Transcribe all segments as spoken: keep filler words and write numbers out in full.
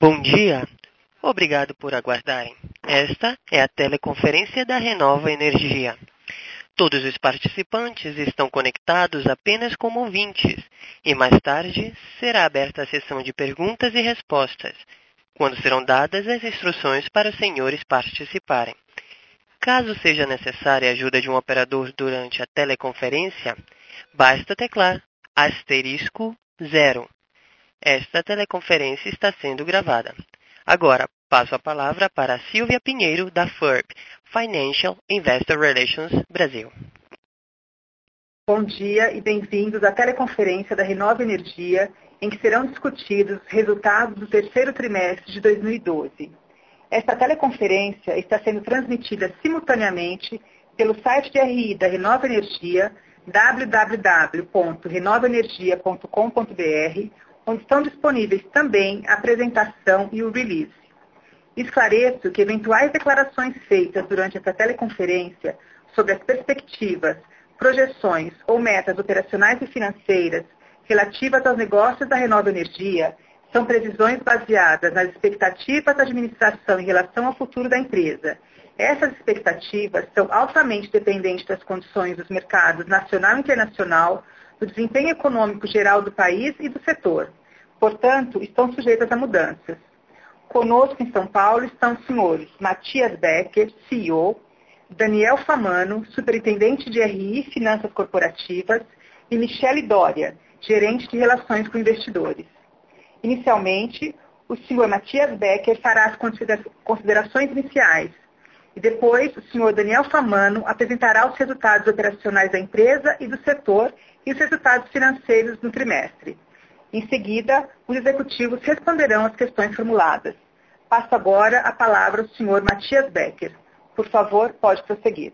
Bom dia. Obrigado por aguardarem. Esta é a teleconferência da Renova Energia. Todos os participantes estão conectados apenas como ouvintes e mais tarde será aberta a sessão de perguntas e respostas, quando serão dadas as instruções para os senhores participarem. Caso seja necessária a ajuda de um operador durante a teleconferência, basta teclar asterisco zero. Esta teleconferência está sendo gravada. Agora, passo a palavra para Silvia Pinheiro, da F I R B, Financial Investor Relations Brasil. Bom dia e bem-vindos à teleconferência da Renova Energia, em que serão discutidos os resultados do terceiro trimestre de dois mil e doze. Esta teleconferência está sendo transmitida simultaneamente pelo site de R I da Renova Energia, w w w ponto renova energia ponto com ponto b r, onde estão disponíveis também a apresentação e o release. Esclareço que eventuais declarações feitas durante esta teleconferência sobre as perspectivas, projeções ou metas operacionais e financeiras relativas aos negócios da Renova Energia são previsões baseadas nas expectativas da administração em relação ao futuro da empresa. Essas expectativas são altamente dependentes das condições dos mercados nacional e internacional, do desempenho econômico geral do país e do setor. Portanto, estão sujeitas a mudanças. Conosco em São Paulo estão os senhores Matias Becker, C E O, Daniel Famano, Superintendente de R I e Finanças Corporativas, e Michele Doria, Gerente de Relações com Investidores. Inicialmente, o senhor Matias Becker fará as considerações iniciais, e depois o senhor Daniel Famano apresentará os resultados operacionais da empresa e do setor e os resultados financeiros no trimestre. Em seguida, os executivos responderão às questões formuladas. Passo agora a palavra ao senhor Matias Becker. Por favor, pode prosseguir.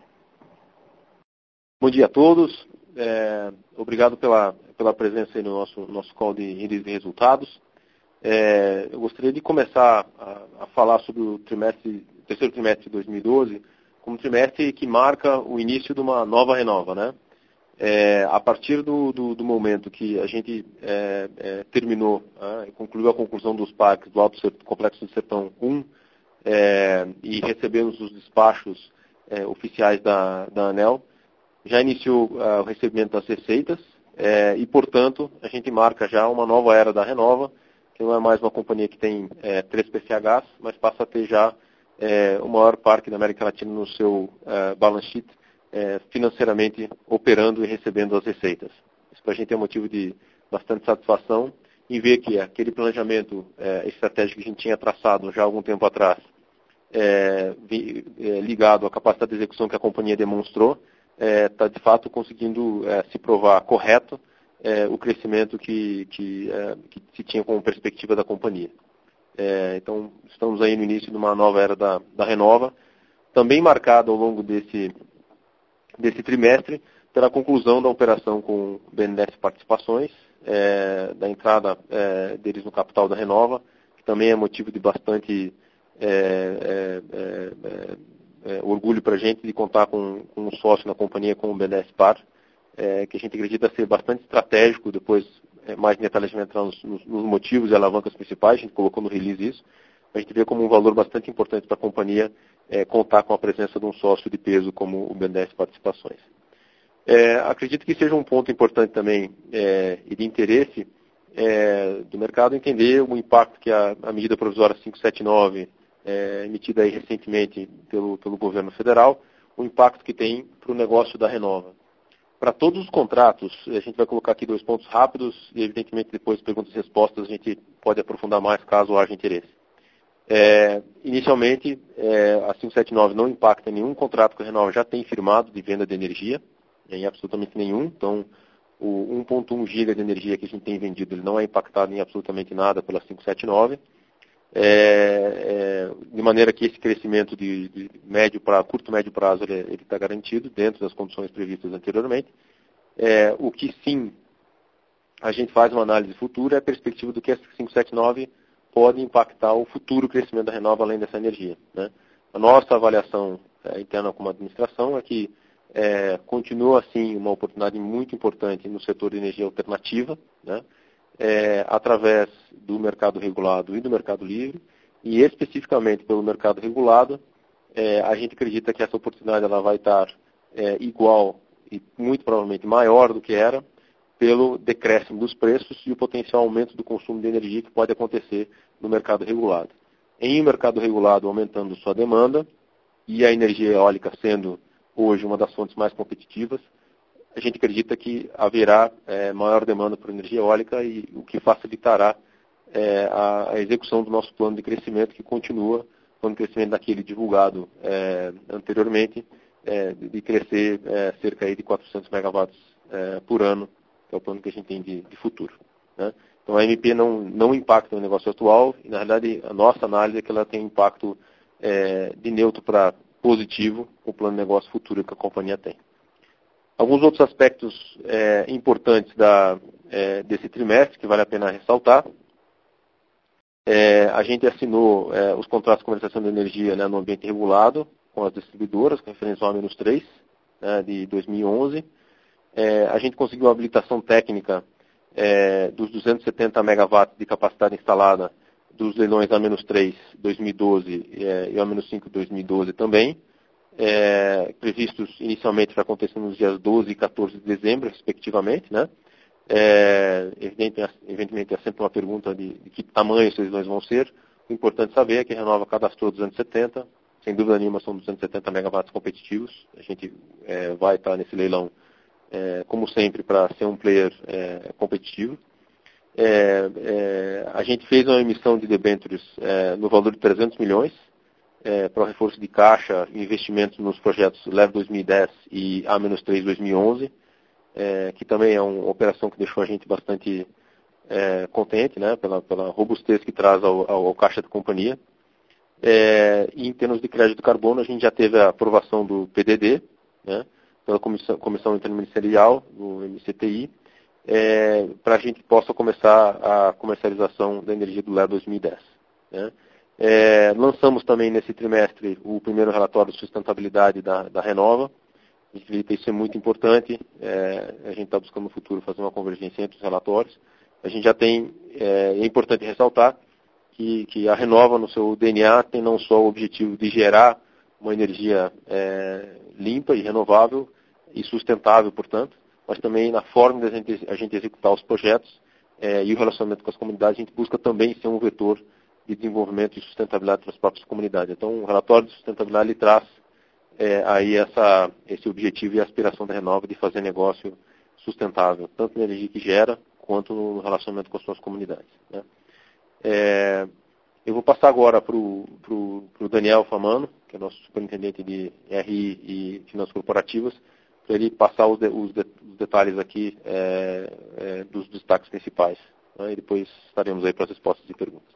Bom dia a todos. É, obrigado pela, pela presença aí no nosso, nosso call de, de resultados. É, eu gostaria de começar a, a falar sobre o trimestre, terceiro trimestre de dois mil e doze, como um trimestre que marca o início de uma nova Renova, né? É, a partir do, do, do momento que a gente é, é, terminou é, e concluiu a conclusão dos parques do Alto Complexo do Sertão um é, e recebemos os despachos é, oficiais da, da ANEEL, já iniciou uh, o recebimento das receitas é, e, portanto, a gente marca já uma nova era da Renova, que não é mais uma companhia que tem é, três P C Hs, mas passa a ter já é, o maior parque da América Latina no seu uh, balance sheet, é, financeiramente operando e recebendo as receitas. Isso para a gente é um motivo de bastante satisfação em ver que aquele planejamento é, estratégico que a gente tinha traçado já há algum tempo atrás, é, vi, é, ligado à capacidade de execução que a companhia demonstrou, está é, de fato conseguindo é, se provar correto é, o crescimento que, que, é, que se tinha como perspectiva da companhia. É, então, estamos aí no início de uma nova era da, da Renova, também marcada ao longo desse, desse trimestre pela conclusão da operação com o B N D E S Participações, é, da entrada é, deles no capital da Renova, que também é motivo de bastante é, é, é, É, orgulho para a gente de contar com, com um sócio na companhia como o B N D E S Par, é, que a gente acredita ser bastante estratégico, depois é, mais em detalhes a gente entrar nos, nos, nos motivos e alavancas principais, a gente colocou no release isso, a gente vê como um valor bastante importante para a companhia é, contar com a presença de um sócio de peso como o B N D E S Participações. É, acredito que seja um ponto importante também é, e de interesse é, do mercado entender o impacto que a, a medida provisória quinhentos e setenta e nove É, emitida aí recentemente pelo, pelo governo federal, o impacto que tem para o negócio da Renova. Para todos os contratos, a gente vai colocar aqui dois pontos rápidos e, evidentemente, depois perguntas e respostas a gente pode aprofundar mais caso haja interesse. É, inicialmente, é, a quinhentos e setenta e nove não impacta nenhum contrato que a Renova já tem firmado de venda de energia, em absolutamente nenhum. Então, o um ponto um giga de energia que a gente tem vendido ele não é impactado em absolutamente nada pela quinhentos e setenta e nove. É, é, de maneira que esse crescimento de, de médio pra, curto médio prazo ele está garantido dentro das condições previstas anteriormente. É, o que sim a gente faz uma análise futura é a perspectiva do que a quinhentos e setenta e nove pode impactar o futuro crescimento da Renova além dessa energia, né? A nossa avaliação é, interna como administração é que é, continua assim uma oportunidade muito importante no setor de energia alternativa, né? é, através do mercado regulado e do mercado livre, e especificamente pelo mercado regulado, é, a gente acredita que essa oportunidade ela vai estar é, igual e muito provavelmente maior do que era, pelo decréscimo dos preços e o potencial aumento do consumo de energia que pode acontecer no mercado regulado. Em um mercado regulado aumentando sua demanda e a energia eólica sendo hoje uma das fontes mais competitivas, a gente acredita que haverá é, maior demanda por energia eólica e o que facilitará é, a, a execução do nosso plano de crescimento, que continua plano de crescimento daquele divulgado é, anteriormente, é, de crescer é, cerca aí de quatrocentos megawatts é, por ano, que é o plano que a gente tem de, de futuro. Né? Então a M P não, não impacta no negócio atual, e na realidade a nossa análise é que ela tem impacto é, de neutro para positivo com o plano de negócio futuro que a companhia tem. Alguns outros aspectos é, importantes da, é, desse trimestre, que vale a pena ressaltar. É, a gente assinou é, os contratos de comercialização de energia, né, no ambiente regulado, com as distribuidoras, com referência ao A três, né, de dois mil e onze. É, a gente conseguiu a habilitação técnica é, dos duzentos e setenta megawatts de capacidade instalada dos leilões A três dois mil e doze é, e o A cinco dois mil e doze também, é, previstos inicialmente para acontecer nos dias doze e quatorze de dezembro, respectivamente, né? É, evidentemente, evidentemente é sempre uma pergunta de, de que tamanho esses leilões vão ser. O importante saber é que a Renova cadastrou duzentos e setenta, sem dúvida nenhuma são duzentos e setenta megawatts competitivos. A gente é, vai estar nesse leilão, é, como sempre, para ser um player é, competitivo. É, é, a gente fez uma emissão de debêntures é, no valor de trezentos milhões, é, para o reforço de caixa e investimentos nos projetos L E V dois mil e dez e A três dois mil e onze, é, que também é uma operação que deixou a gente bastante é, contente, né, pela, pela robustez que traz ao, ao, ao caixa da companhia. É, e em termos de crédito de carbono, a gente já teve a aprovação do P D D, né, pela Comissão, Comissão Interministerial, do M C T I, é, para a gente possa começar a comercialização da energia do L E V dois mil e dez. Né. É, lançamos também nesse trimestre o primeiro relatório de sustentabilidade da, da Renova. A gente acredita que isso é muito importante. É, a gente está buscando no futuro fazer uma convergência entre os relatórios. A gente já tem, é, é importante ressaltar que, que a Renova, no seu D N A, tem não só o objetivo de gerar uma energia é, limpa e renovável e sustentável, portanto, mas também na forma de a gente, a gente executar os projetos é, e o relacionamento com as comunidades, a gente busca também ser um vetor de desenvolvimento e sustentabilidade para as próprias comunidades. Então, o relatório de sustentabilidade ele traz é, aí essa, esse objetivo e aspiração da Renova de fazer negócio sustentável, tanto na energia que gera, quanto no relacionamento com as suas comunidades. Né? É, eu vou passar agora para o Daniel Famano, que é nosso superintendente de R I e Finanças Corporativas, para ele passar os, de, os, de, os detalhes aqui é, é, dos destaques principais. Né? E depois estaremos aí para as respostas e perguntas.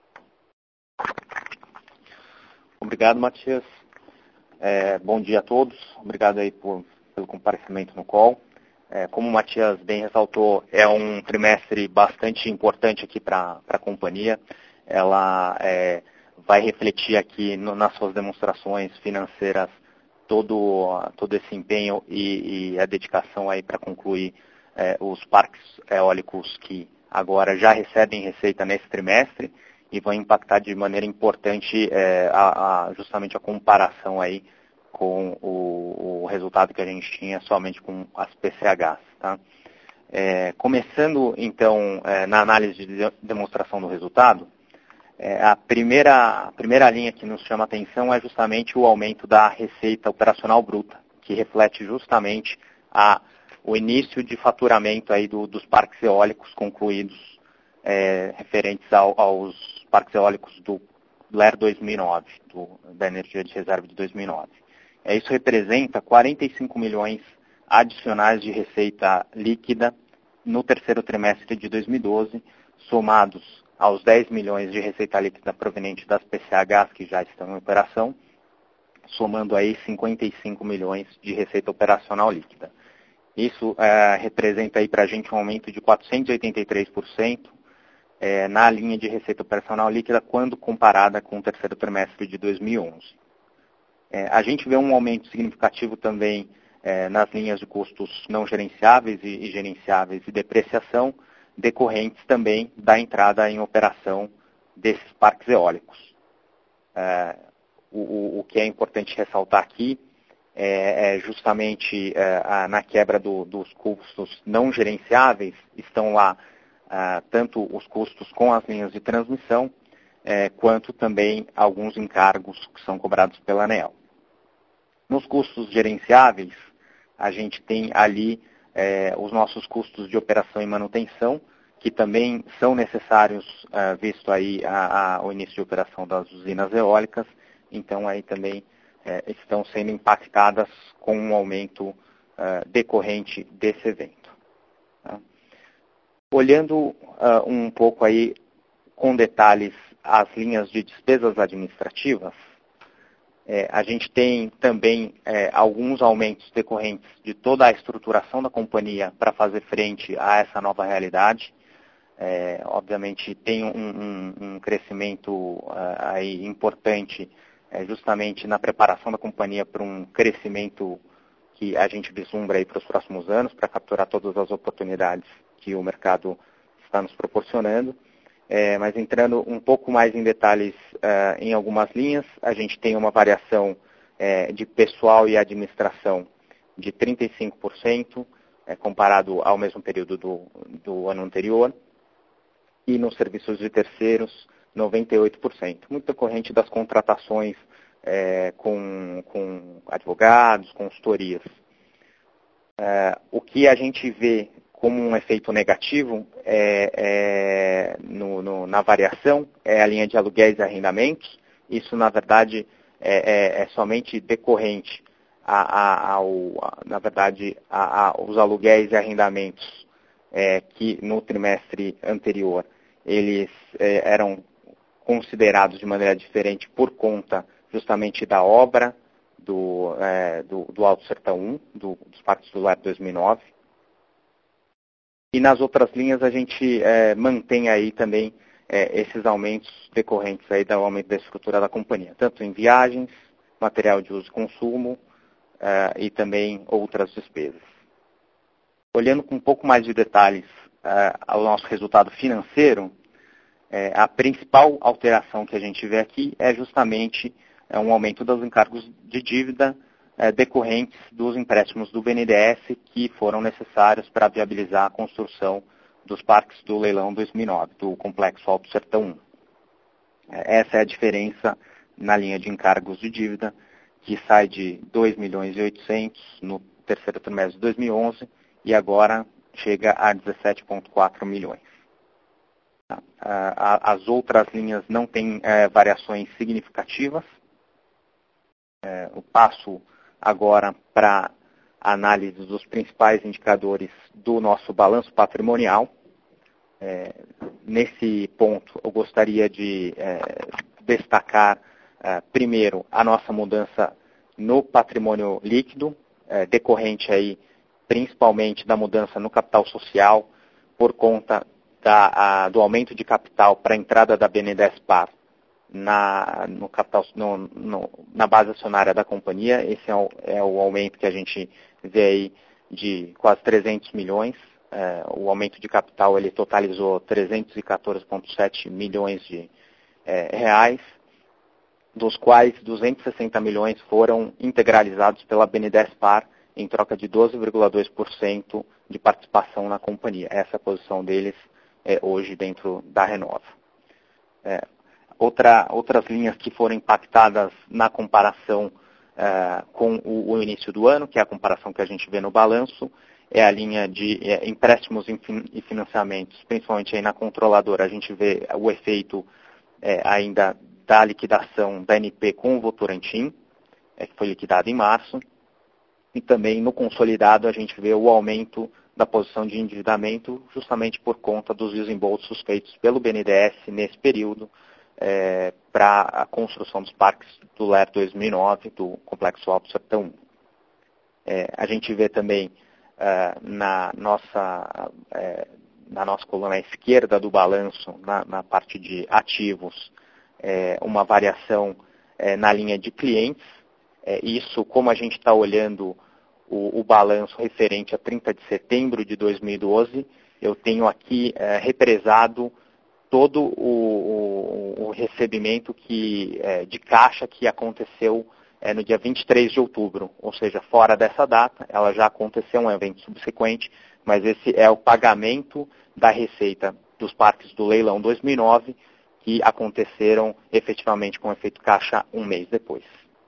Obrigado, Matias. É, bom dia a todos. Obrigado aí por, pelo comparecimento no call. É, como o Matias bem ressaltou, é um trimestre bastante importante aqui para a companhia. Ela é, vai refletir aqui no, nas suas demonstrações financeiras todo, todo esse empenho e, e a dedicação aí para concluir é, os parques eólicos que agora já recebem receita nesse trimestre e vão impactar de maneira importante é, a, a, justamente a comparação aí com o, o resultado que a gente tinha somente com as P C Hs. Tá? É, começando, então, é, na análise de demonstração do resultado, é, a, primeira, a primeira linha que nos chama a atenção é justamente o aumento da receita operacional bruta, que reflete justamente a, o início de faturamento aí do, dos parques eólicos concluídos é, referentes ao, aos parques eólicos do L E R dois mil e nove, do, da energia de reserva de dois mil e nove. É, isso representa quarenta e cinco milhões adicionais de receita líquida no terceiro trimestre de dois mil e doze, somados aos dez milhões de receita líquida proveniente das P C Hs que já estão em operação, somando aí cinquenta e cinco milhões de receita operacional líquida. Isso é, representa aí para a gente um aumento de quatrocentos e oitenta e três por cento é, na linha de receita operacional líquida quando comparada com o terceiro trimestre de dois mil e onze. É, a gente vê um aumento significativo também é, nas linhas de custos não gerenciáveis e, e gerenciáveis e depreciação, decorrentes também da entrada em operação desses parques eólicos. É, o, o que é importante ressaltar aqui é, é justamente é, a, na quebra do, dos custos não gerenciáveis, estão lá é, tanto os custos com as linhas de transmissão, é, quanto também alguns encargos que são cobrados pela ANEEL. Nos custos gerenciáveis, a gente tem ali é, os nossos custos de operação e manutenção, que também são necessários, uh, visto aí a, a, o início de operação das usinas eólicas, então aí também eh, estão sendo impactadas com um aumento uh, decorrente desse evento. Tá? Olhando uh, um pouco aí com detalhes as linhas de despesas administrativas, eh, a gente tem também eh, alguns aumentos decorrentes de toda a estruturação da companhia para fazer frente a essa nova realidade. É, obviamente tem um, um, um crescimento uh, aí importante é, justamente na preparação da companhia para um crescimento que a gente vislumbra aí para os próximos anos, para capturar todas as oportunidades que o mercado está nos proporcionando. É, mas entrando um pouco mais em detalhes uh, em algumas linhas, a gente tem uma variação é, de pessoal e administração de trinta e cinco por cento, é, comparado ao mesmo período do, do ano anterior. E nos serviços de terceiros, noventa e oito por cento. Muito decorrente das contratações é, com, com advogados, consultorias. É, o que a gente vê como um efeito negativo é, é, no, no, na variação é a linha de aluguéis e arrendamentos. Isso, na verdade, é, é, é somente decorrente, a, a, ao, a, na verdade, a, a, os aluguéis e arrendamentos é, que no trimestre anterior eles eh, eram considerados de maneira diferente por conta justamente da obra do, eh, do, do Alto Sertão um, do, dos Parques do Lar dois mil e nove. E nas outras linhas a gente eh, mantém aí também eh, esses aumentos decorrentes aí do aumento da estrutura da companhia, tanto em viagens, material de uso e consumo eh, e também outras despesas. Olhando com um pouco mais de detalhes eh, ao nosso resultado financeiro, eh, a principal alteração que a gente vê aqui é justamente eh, um aumento dos encargos de dívida eh, decorrentes dos empréstimos do B N D E S que foram necessários para viabilizar a construção dos parques do leilão dois mil e nove, do Complexo Alto Sertão um. Eh, essa é a diferença na linha de encargos de dívida, que sai de dois milhões e oitocentos no terceiro trimestre de dois mil e onze, e agora chega a dezessete vírgula quatro milhões. As outras linhas não têm é, variações significativas. É, eu passo agora para a análise dos principais indicadores do nosso balanço patrimonial. É, nesse ponto, eu gostaria de é, destacar, é, primeiro, a nossa mudança no patrimônio líquido, é, decorrente aí principalmente da mudança no capital social, por conta da, a, do aumento de capital para a entrada da B N D E S Par na, no capital, no, no, na base acionária da companhia. Esse é o, é o aumento que a gente vê aí de quase trezentos milhões. É, o aumento de capital ele totalizou trezentos e quatorze vírgula sete milhões de é, reais, dos quais duzentos e sessenta milhões foram integralizados pela B N D E S Par, em troca de doze vírgula dois por cento de participação na companhia. Essa é a posição deles é, hoje dentro da Renova. É, outra, outras linhas que foram impactadas na comparação é, com o, o início do ano, que é a comparação que a gente vê no balanço, é a linha de é, empréstimos e financiamentos, principalmente aí na controladora. A gente vê o efeito é, ainda da liquidação da N P com o Votorantim, é, que foi liquidado em março. E também no consolidado a gente vê o aumento da posição de endividamento justamente por conta dos desembolsos feitos pelo B N D E S nesse período é, para a construção dos parques do L E R dois mil e nove, do Complexo Alto Sertão um. É, a gente vê também é, na, nossa, é, na nossa coluna esquerda do balanço, na, na parte de ativos, é, uma variação é, na linha de clientes. É, isso, como a gente está olhando o, o balanço referente a trinta de setembro de dois mil e doze, eu tenho aqui é, represado todo o, o, o recebimento que, é, de caixa que aconteceu é, no dia vinte e três de outubro, ou seja, fora dessa data, ela já aconteceu, um evento subsequente, mas esse é o pagamento da receita dos parques do leilão dois mil e nove, que aconteceram efetivamente com efeito caixa um mês depois.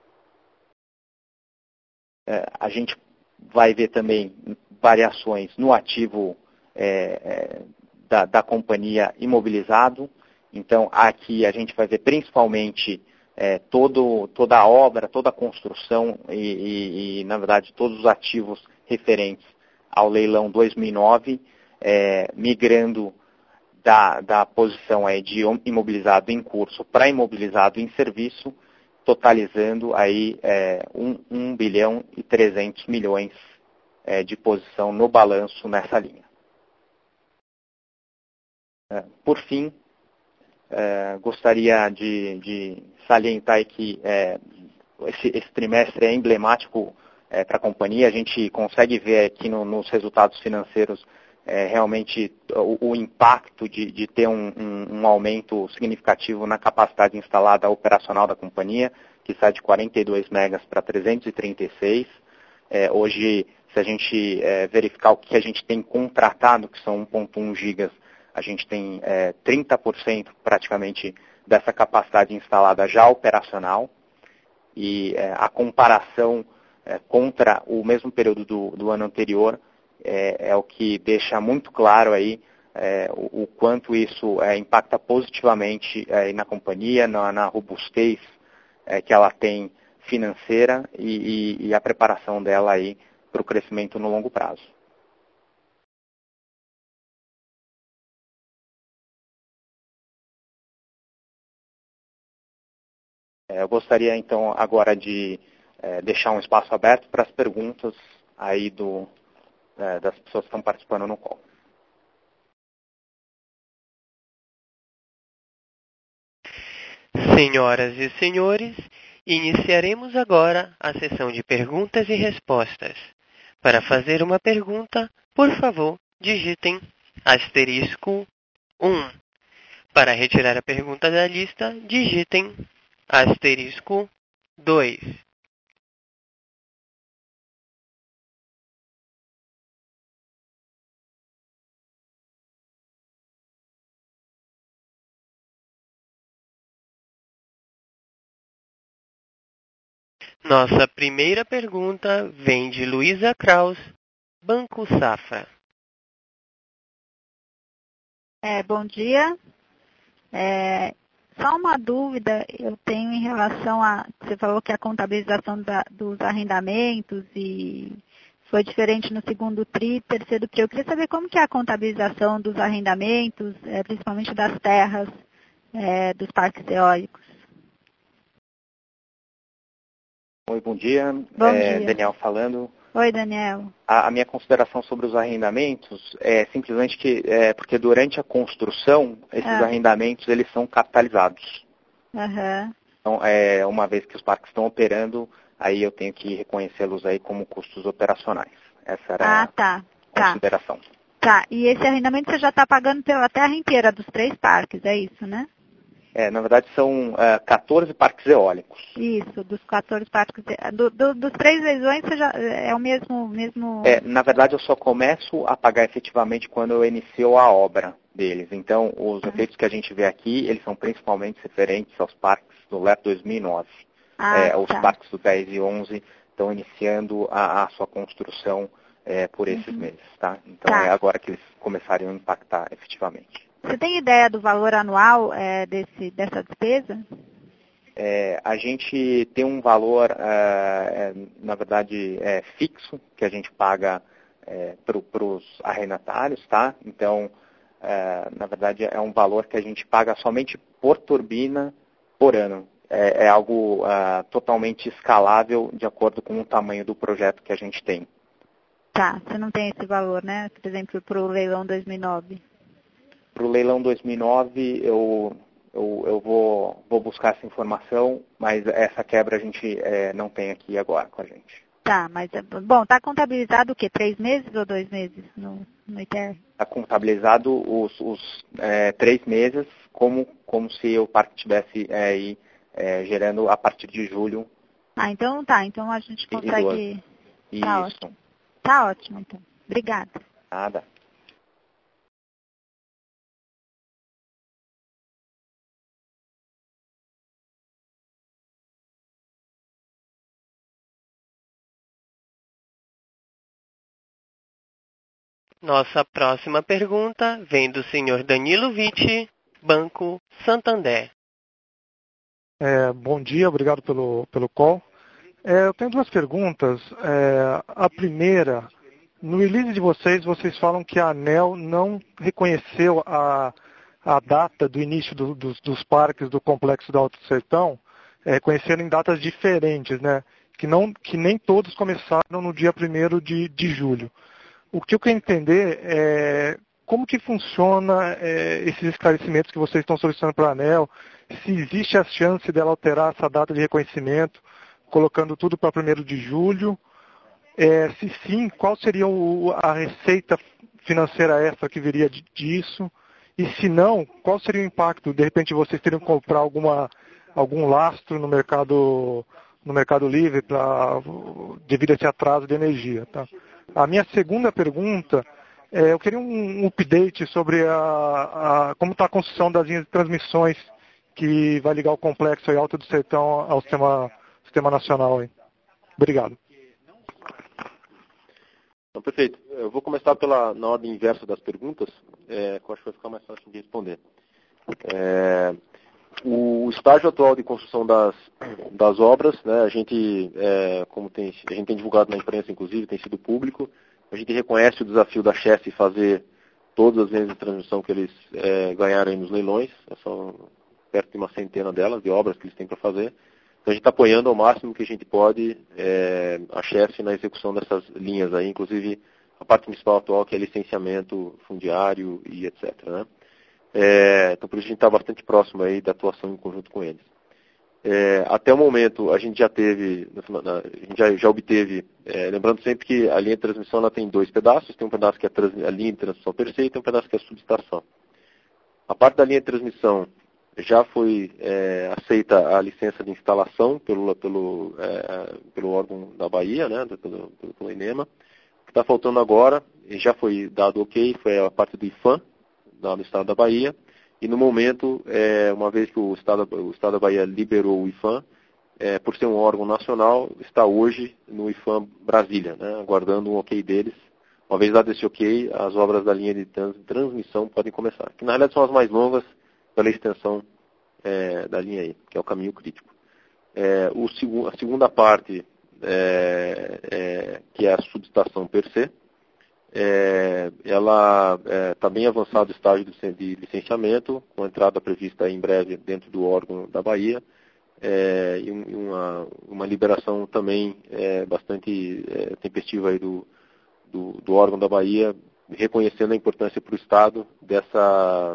É, a gente vai ver também variações no ativo é, é, da, da companhia imobilizado. Então, aqui a gente vai ver principalmente é, todo, toda a obra, toda a construção e, e, e, na verdade, todos os ativos referentes ao leilão dois mil e nove, é, migrando da, da posição aí de imobilizado em curso para imobilizado em serviço, totalizando aí é, um bilhão e trezentos milhões é, de posição no balanço nessa linha. É, por fim, é, gostaria de, de salientar que é, esse, esse trimestre é emblemático é, para a companhia. A gente consegue ver aqui no, nos resultados financeiros é, realmente o, o impacto de, de ter um, um, um aumento significativo na capacidade instalada operacional da companhia, que sai de quarenta e dois megas para trezentos e trinta e seis. É, hoje, se a gente é, verificar o que a gente tem contratado, que são um ponto um gigas, a gente tem é, trinta por cento praticamente dessa capacidade instalada já operacional. E é, a comparação é, contra o mesmo período do, do ano anterior é, é o que deixa muito claro aí é, o, o quanto isso é, impacta positivamente é, na companhia, na, na robustez é, que ela tem financeira e, e, e a preparação dela aí para o crescimento no longo prazo. Eu gostaria, então, agora de é, deixar um espaço aberto para as perguntas aí do, é, das pessoas que estão participando no call. Senhoras e senhores, iniciaremos agora a sessão de perguntas e respostas. Para fazer uma pergunta, por favor, digitem asterisco um. Para retirar a pergunta da lista, digitem asterisco dois. Nossa primeira pergunta vem de Luísa Kraus, Banco Safra. É, bom dia. É, só uma dúvida eu tenho em relação a... Você falou que a contabilização da, dos arrendamentos e foi diferente no segundo tri, terceiro tri. Eu queria saber como que é a contabilização dos arrendamentos, é, principalmente das terras é, dos parques eólicos. Oi, bom dia. Bom é, dia. Daniel falando. Oi, Daniel. A, a minha consideração sobre os arrendamentos é simplesmente que, é, porque durante a construção, esses Ah. arrendamentos eles são capitalizados. Uhum. Então, é, uma vez que os parques estão operando, aí eu tenho que reconhecê-los aí como custos operacionais. Essa era Ah, tá. a consideração. Tá, e esse arrendamento você já está pagando pela terra inteira dos três parques, é isso, né? É, na verdade, são é, quatorze parques eólicos. Isso, dos quatorze parques. Do, do, dos três leilões você já, é o mesmo... mesmo... É, na verdade, eu só começo a pagar efetivamente quando eu inicio a obra deles. Então, os ah. efeitos que a gente vê aqui, eles são principalmente referentes aos parques do L E P dois mil e nove. Ah, é, tá. Os parques do dez e onze estão iniciando a, a sua construção é, por esses uhum. meses. Tá? Então, tá. É agora que eles começarem a impactar efetivamente. Você tem ideia do valor anual é, desse, dessa despesa? É, a gente tem um valor, é, na verdade, é, fixo, que a gente paga é, para os arrendatários, tá? Então, é, na verdade, é um valor que a gente paga somente por turbina por ano. É, é algo é, totalmente escalável de acordo com o tamanho do projeto que a gente tem. Tá, você não tem esse valor, né? Por exemplo, para o leilão dois mil e nove. Para o leilão dois mil e nove, eu, eu, eu vou, vou buscar essa informação, mas essa quebra a gente é, não tem aqui agora com a gente. Tá, mas, bom, está contabilizado o quê? Três meses ou dois meses no, no I T R? tá contabilizado os, os é, três meses como, como se o parque estivesse é, aí, é, gerando a partir de julho. Ah, então tá. Então a gente consegue... Tá Isso. ótimo. Tá ótimo, então. Obrigada. Nada. Nossa próxima pergunta vem do senhor Danilo Vitti, Banco Santander. É, bom dia, obrigado pelo, pelo call. É, eu tenho duas perguntas. É, a primeira, no release de vocês, vocês falam que a ANEEL não reconheceu a, a data do início do, dos, dos parques do Complexo do Alto Sertão, é, reconheceram em datas diferentes, né? Que, não, que nem todos começaram no dia primeiro de, de julho. O que eu quero entender é como que funciona é, esses esclarecimentos que vocês estão solicitando para a ANEEL, se existe a chance dela alterar essa data de reconhecimento, colocando tudo para primeiro de julho. É, se sim, qual seria o, a receita financeira extra que viria de, disso? E se não, qual seria o impacto? De repente vocês teriam que comprar alguma, algum lastro no mercado, no mercado livre pra, devido a esse atraso de energia, tá? A minha segunda pergunta, é, eu queria um, um update sobre a, a, como está a construção das linhas de transmissões que vai ligar o complexo aí Alto do Sertão ao sistema, sistema nacional. Aí. Obrigado. Então, perfeito. Eu vou começar pela, na ordem inversa das perguntas, é, que eu acho que vai ficar mais fácil de responder. É, o estágio atual de construção das, das obras, né, a gente, é, como tem, a gente tem divulgado na imprensa, inclusive, tem sido público, a gente reconhece o desafio da Chesf fazer todas as linhas de transmissão que eles é, ganharam nos leilões, são perto de uma centena delas, de obras que eles têm para fazer. Então a gente está apoiando ao máximo que a gente pode é, a Chesf na execução dessas linhas aí, inclusive a parte principal atual que é licenciamento fundiário e etcétera. Né? É, então por isso a gente está bastante próximo aí da atuação em conjunto com eles. É, até o momento a gente já teve, a gente já, já obteve, é, lembrando sempre que a linha de transmissão ela tem dois pedaços, tem um pedaço que é a linha de transmissão per se e tem um pedaço que é a subestação. A parte da linha de transmissão já foi é, aceita a licença de instalação pelo, pelo, é, pelo órgão da Bahia, né, pelo, pelo, pelo INEMA. O que está faltando agora, e já foi dado ok, foi a parte do I F A M, lá no estado da Bahia. E no momento, é, uma vez que o estado, o estado da Bahia liberou o I F A M, é, por ser um órgão nacional, está hoje no I F A M Brasília, né, aguardando um ok deles. Uma vez dado esse ok, as obras da linha de trans, transmissão podem começar. Que na realidade são as mais longas pela extensão é, da linha aí, que é o caminho crítico. É, o segu, a segunda parte, é, é, que é a subestação per se, é, ela está é, bem avançado o estágio de licenciamento, com a entrada prevista em breve dentro do órgão da Bahia, é, e uma, uma liberação também é, bastante é, tempestiva aí do, do, do órgão da Bahia, reconhecendo a importância para o Estado dessa,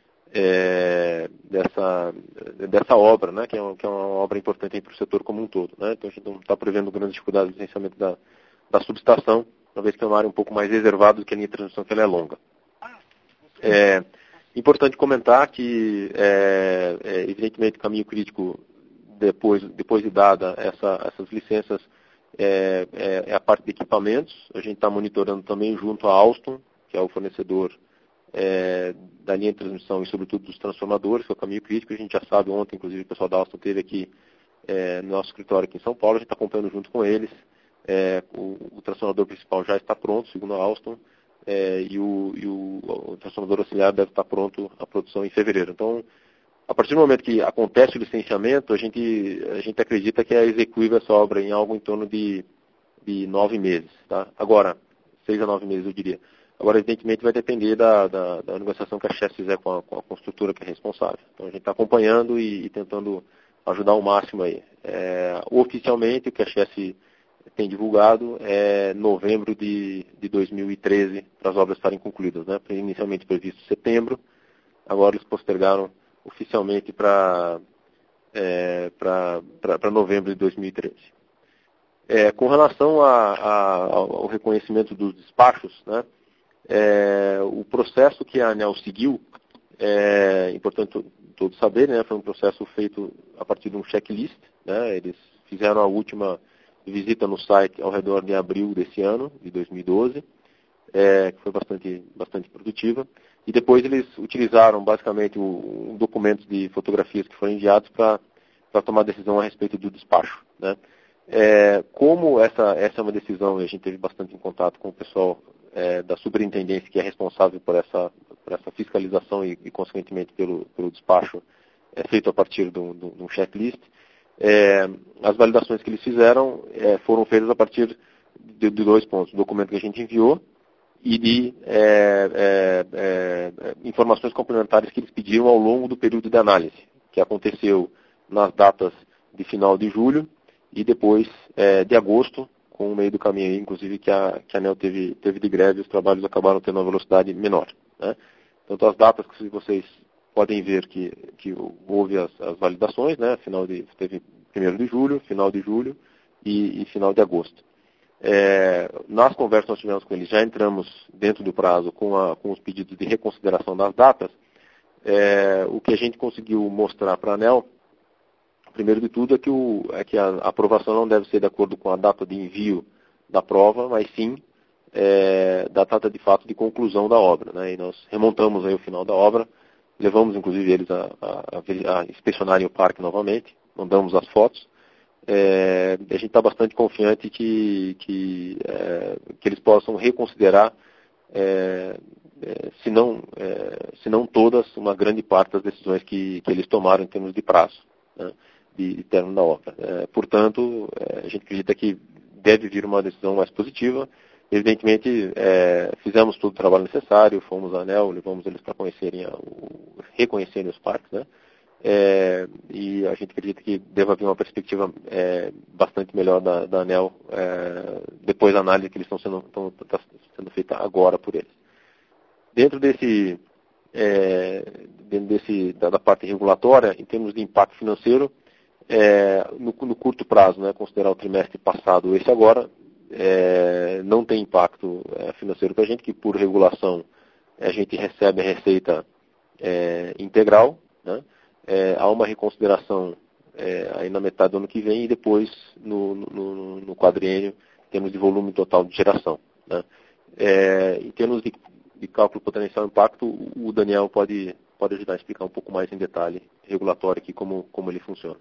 é, dessa, dessa obra, né, que, é uma, que é uma obra importante para o setor como um todo. Né? Então a gente não está prevendo grandes dificuldades de licenciamento da, da subestação, uma vez que é uma área um pouco mais reservada do que a linha de transmissão, que ela é longa. É importante comentar que, é, é, evidentemente, o caminho crítico, depois, depois de dada essa, essas licenças, é, é, é a parte de equipamentos. A gente está monitorando também junto à Alstom, que é o fornecedor é, da linha de transmissão e, sobretudo, dos transformadores, que é o caminho crítico. A gente já sabe, ontem, inclusive, o pessoal da Alstom esteve aqui é, no nosso escritório aqui em São Paulo, a gente está acompanhando junto com eles. É, o, o transformador principal já está pronto, segundo a Alstom, é, e, o, e o, o transformador auxiliar deve estar pronto a produção em fevereiro. Então, a partir do momento que acontece o licenciamento, a gente, a gente acredita que é execuível essa obra em algo em torno de, de nove meses. Tá? Agora, seis a nove meses, eu diria. Agora, evidentemente, vai depender da, da, da negociação que a Chesf fizer com a, com a construtora que é responsável. Então, a gente está acompanhando e, e tentando ajudar ao máximo aí. É, oficialmente, o que a Chesf tem divulgado é novembro de, de dois mil e treze para as obras estarem concluídas. Né? Inicialmente previsto setembro, agora eles postergaram oficialmente para é, para novembro de dois mil e treze. É, com relação a, a, ao reconhecimento dos despachos, né, É, o processo que a ANEEL seguiu, é importante todos saberem, né, foi um processo feito a partir de um checklist. Né, eles fizeram a última visita no site ao redor de abril desse ano, de dois mil e doze, é, que foi bastante, bastante produtiva. E depois eles utilizaram basicamente o, o documentos de fotografias que foram enviados para tomar decisão a respeito do despacho. Né. É, como essa, essa é uma decisão, e a gente teve bastante em contato com o pessoal é, da superintendência que é responsável por essa, por essa fiscalização e, e consequentemente, pelo, pelo despacho é, feito a partir de um, de um checklist, é, as validações que eles fizeram é, foram feitas a partir de, de dois pontos: o documento que a gente enviou e de é, é, é, informações complementares que eles pediram ao longo do período de análise, que aconteceu nas datas de final de julho e depois é, de agosto, com o meio do caminho aí, inclusive, que a, que a ANEEL teve, teve de greve e os trabalhos acabaram tendo uma velocidade menor. Né? Então, as datas que vocês podem ver que, que houve as, as validações, né? Final de, teve primeiro de julho, final de julho e, e final de agosto. É, nas conversas que nós tivemos com eles, já entramos dentro do prazo com, a, com os pedidos de reconsideração das datas. É, o que a gente conseguiu mostrar para a ANEEL, primeiro de tudo, é que, o, é que a, a aprovação não deve ser de acordo com a data de envio da prova, mas sim é, da data de fato de conclusão da obra. Né? E nós remontamos aí o final da obra, levamos inclusive eles a, a, a inspecionarem o parque novamente, mandamos as fotos. É, a gente está bastante confiante que, que, é, que eles possam reconsiderar, é, é, se, não, é, se não todas, uma grande parte das decisões que, que eles tomaram em termos de prazo, né, de, de término da obra. É, portanto, é, a gente acredita que deve vir uma decisão mais positiva. Evidentemente, é, fizemos todo o trabalho necessário, fomos à ANEEL, levamos eles para conhecerem, a, o, reconhecerem os parques, né? É, e a gente acredita que deva haver uma perspectiva é, bastante melhor da, da ANEEL é, depois da análise que eles estão sendo, estão, está sendo feita agora por eles. Dentro desse, é, dentro desse da, da parte regulatória, em termos de impacto financeiro, é, no, no curto prazo, né, considerar o trimestre passado ou esse agora, é, não tem impacto é, financeiro para a gente, que por regulação a gente recebe a receita é, integral, né? É, há uma reconsideração é, aí na metade do ano que vem e depois no, no, no quadriênio em termos de volume total de geração. Né? É, em termos de, de cálculo potencial impacto, o Daniel pode, pode ajudar a explicar um pouco mais em detalhe regulatório aqui como, como ele funciona.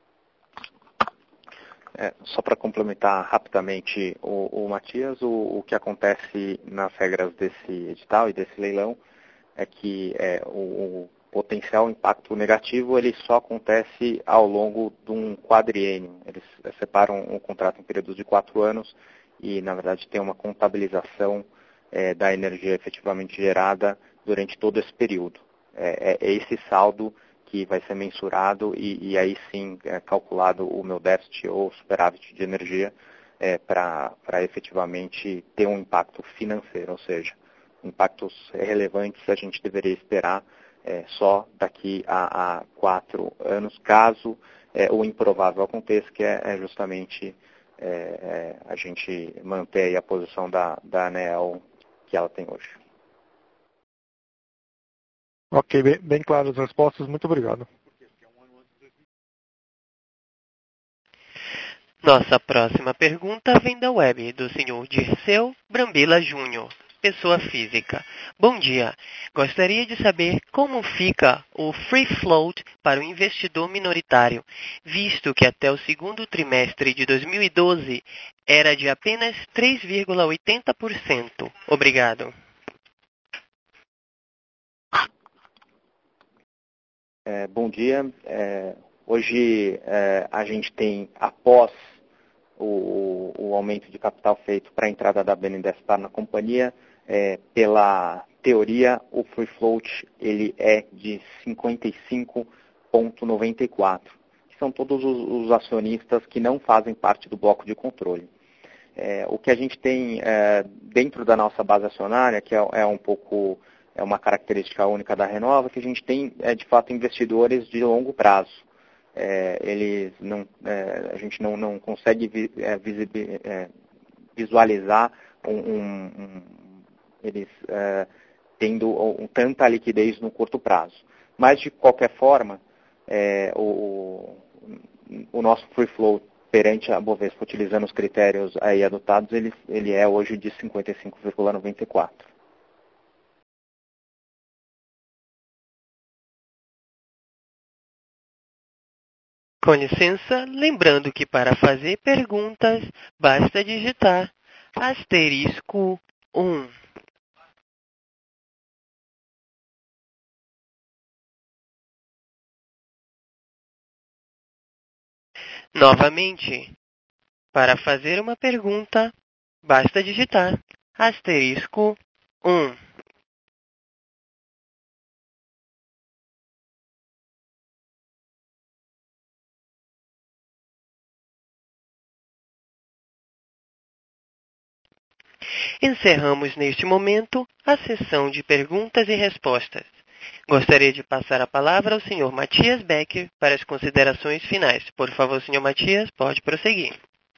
É, só para complementar rapidamente o, o Matias, o, o que acontece nas regras desse edital e desse leilão é que é, o, o potencial impacto negativo ele só acontece ao longo de um quadriênio. Eles separam o contrato em períodos de quatro anos e, na verdade, tem uma contabilização é, da energia efetivamente gerada durante todo esse período. É, é esse saldo que vai ser mensurado e, e aí sim é calculado o meu déficit ou superávit de energia é, para efetivamente ter um impacto financeiro, ou seja, impactos relevantes a gente deveria esperar é, só daqui a, a quatro anos, caso é, o improvável aconteça, que é, é justamente é, é, a gente manter a posição da, da ANEEL que ela tem hoje. Ok, bem, bem claras as respostas, muito obrigado. Nossa próxima pergunta vem da web do senhor Dirceu Brambila Júnior, pessoa física. Bom dia. Gostaria de saber como fica o free float para o investidor minoritário, visto que até o segundo trimestre de dois mil e doze era de apenas três vírgula oitenta por cento. Obrigado. É, bom dia. É, hoje é, a gente tem, após o, o aumento de capital feito para a entrada da B N D E S P A R na companhia, é, pela teoria, o free float ele é de cinquenta e cinco vírgula noventa e quatro, que são todos os, os acionistas que não fazem parte do bloco de controle. É, o que a gente tem é, dentro da nossa base acionária, que é, é um pouco... é uma característica única da Renova, que a gente tem, é, de fato, investidores de longo prazo. É, eles não, é, a gente não, não consegue vi, é, visibil, é, visualizar um, um, eles é, tendo um, tanta liquidez no curto prazo. Mas, de qualquer forma, é, o, o nosso free float perante a Bovespa, utilizando os critérios aí adotados, ele, ele é hoje de cinquenta e cinco vírgula noventa e quatro. Com licença, lembrando que para fazer perguntas, basta digitar asterisco um. Novamente, para fazer uma pergunta, basta digitar asterisco um. Encerramos neste momento a sessão de perguntas e respostas. Gostaria de passar a palavra ao senhor Matias Becker para as considerações finais. Por favor, senhor Matias, pode prosseguir.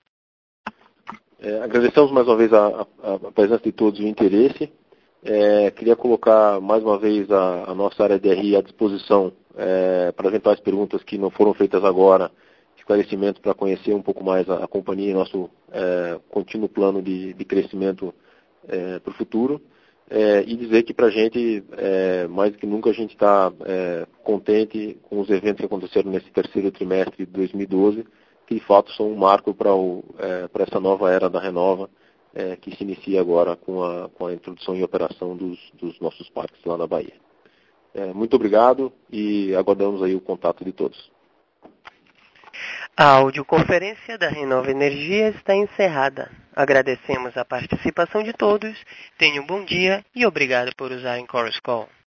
É, agradecemos mais uma vez a, a, a presença de todos e o interesse. É, queria colocar mais uma vez a, a nossa área de R I à disposição é, para eventuais perguntas que não foram feitas agora, esclarecimento para conhecer um pouco mais a, a companhia e nosso é, contínuo plano de, de crescimento é, para o futuro. É, e dizer que para a gente, é, mais do que nunca, a gente está é, contente com os eventos que aconteceram nesse terceiro trimestre de dois mil e doze, que de fato são um marco para é, essa nova era da Renova, é, que se inicia agora com a, com a introdução e operação dos, dos nossos parques lá na Bahia. É, muito obrigado e aguardamos aí o contato de todos. A audioconferência da Renova Energia está encerrada. Agradecemos a participação de todos, tenham um bom dia e obrigado por usarem Chorus Call.